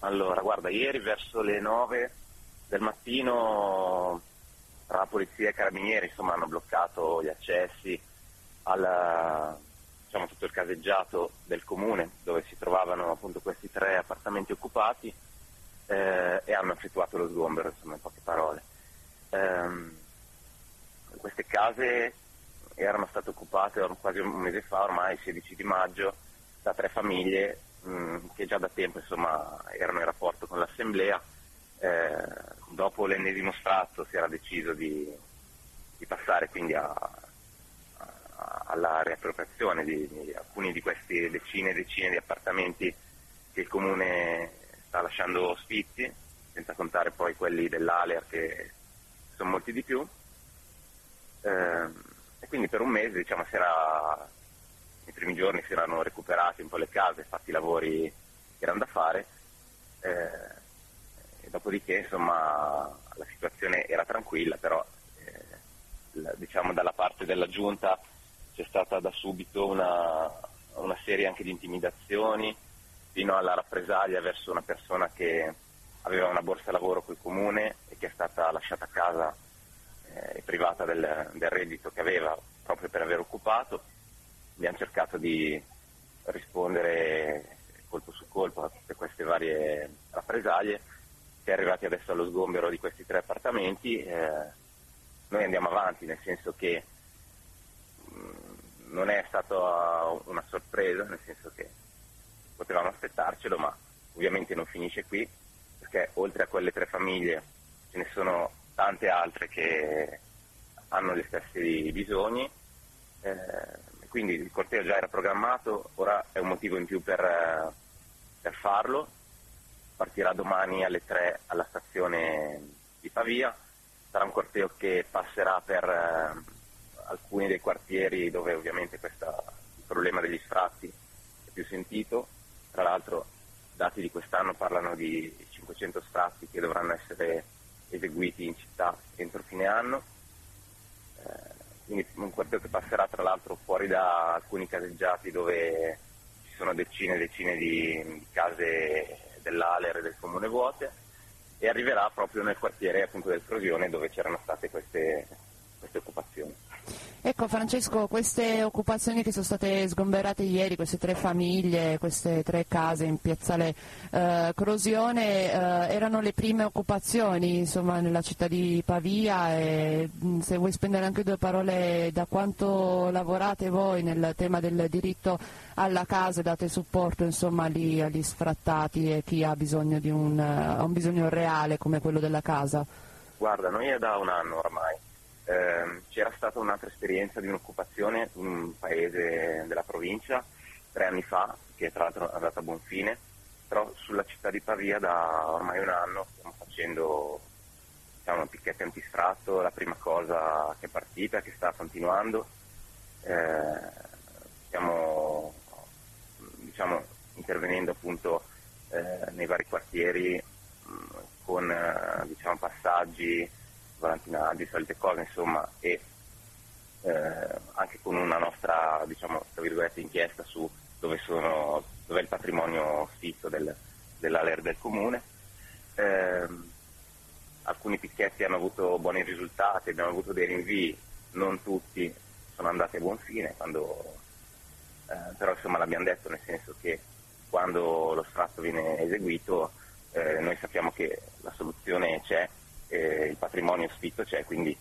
Allora, guarda, ieri verso le 9 del mattino tra la polizia e i carabinieri, insomma, hanno bloccato gli accessi al, diciamo, tutto il caseggiato del comune dove si trovavano appunto questi 3 appartamenti occupati e hanno effettuato lo sgombero, insomma, in poche parole. Queste case erano state occupate quasi un mese fa, ormai il 16 di maggio, da 3 famiglie che già da tempo, insomma, erano in rapporto con l'assemblea. Dopo l'ennesimo sfratto si era deciso di passare quindi alla riappropriazione di alcuni di questi decine e decine di appartamenti che il comune sta lasciando sfitti, senza contare poi quelli dell'Aler che sono molti di più. E quindi per un mese, diciamo, nei primi giorni si erano recuperati un po' le case, fatti i lavori che erano da fare, e dopodiché, insomma, la situazione era tranquilla, però diciamo dalla parte della giunta c'è stata da subito una serie anche di intimidazioni, fino alla rappresaglia verso una persona che aveva una borsa lavoro col comune e che è stata lasciata a casa e privata del reddito che aveva proprio per aver occupato. Abbiamo cercato di rispondere colpo su colpo a tutte queste varie rappresaglie. Si è arrivati adesso allo sgombero di questi 3 appartamenti. Noi andiamo avanti, nel senso che non è stata una sorpresa, nel senso che potevamo aspettarcelo, ma ovviamente non finisce qui, perché oltre a quelle 3 famiglie ce ne sono tante altre che hanno gli stessi bisogni, quindi il corteo già era programmato, ora è un motivo in più per farlo. Partirà domani alle 3 alla stazione di Pavia, sarà un corteo che passerà per alcuni dei quartieri dove ovviamente il problema degli sfratti è più sentito. Tra l'altro dati di quest'anno parlano di 500 sfratti che dovranno essere eseguiti in città entro fine anno, quindi un quartiere che passerà tra l'altro fuori da alcuni caseggiati dove ci sono decine e decine di case dell'Aler e del comune vuote, e arriverà proprio nel quartiere appunto del Frosione dove c'erano state queste occupazioni. Ecco Francesco, queste occupazioni che sono state sgomberate ieri, queste 3 famiglie, queste 3 case in piazzale Crosione, erano le prime occupazioni, insomma, nella città di Pavia, e se vuoi spendere anche 2 parole, da quanto lavorate voi nel tema del diritto alla casa e date supporto, insomma, lì agli sfrattati e chi ha bisogno di un bisogno reale come quello della casa? Guarda, noi è da un anno ormai. C'era stata un'altra esperienza di un'occupazione in un paese della provincia 3 anni fa, che tra l'altro è andata a buon fine, però sulla città di Pavia da ormai un anno stiamo facendo, diciamo, picchetti antisfratto, la prima cosa che è partita, che sta continuando. Stiamo, diciamo, intervenendo appunto nei vari quartieri con diciamo, passaggi, volantinaggi, solite cose, insomma, e anche con una nostra, diciamo, tra virgolette, inchiesta su dove è il patrimonio sfitto dell'Aler del comune. Alcuni picchetti hanno avuto buoni risultati, abbiamo avuto dei rinvii, non tutti sono andati a buon fine, però insomma l'abbiamo detto, nel senso che quando lo sfratto viene eseguito noi sappiamo che la soluzione c'è, il patrimonio sfitto c'è, quindi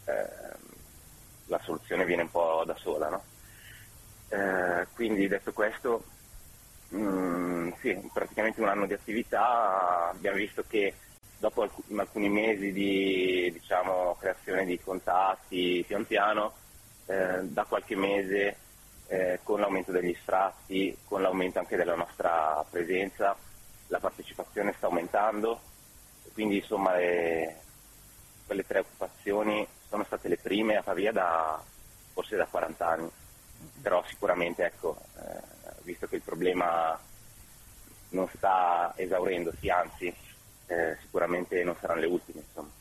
la soluzione viene un po' da sola, no? Quindi detto questo, sì, praticamente un anno di attività. Abbiamo visto che dopo alcuni mesi di, diciamo, creazione di contatti pian piano, da qualche mese con l'aumento degli sfratti, con l'aumento anche della nostra presenza, la partecipazione sta aumentando, quindi insomma quelle 3 occupazioni sono state le prime a Pavia forse da 40 anni, però sicuramente, ecco, visto che il problema non sta esaurendosi, anzi sicuramente non saranno le ultime, insomma.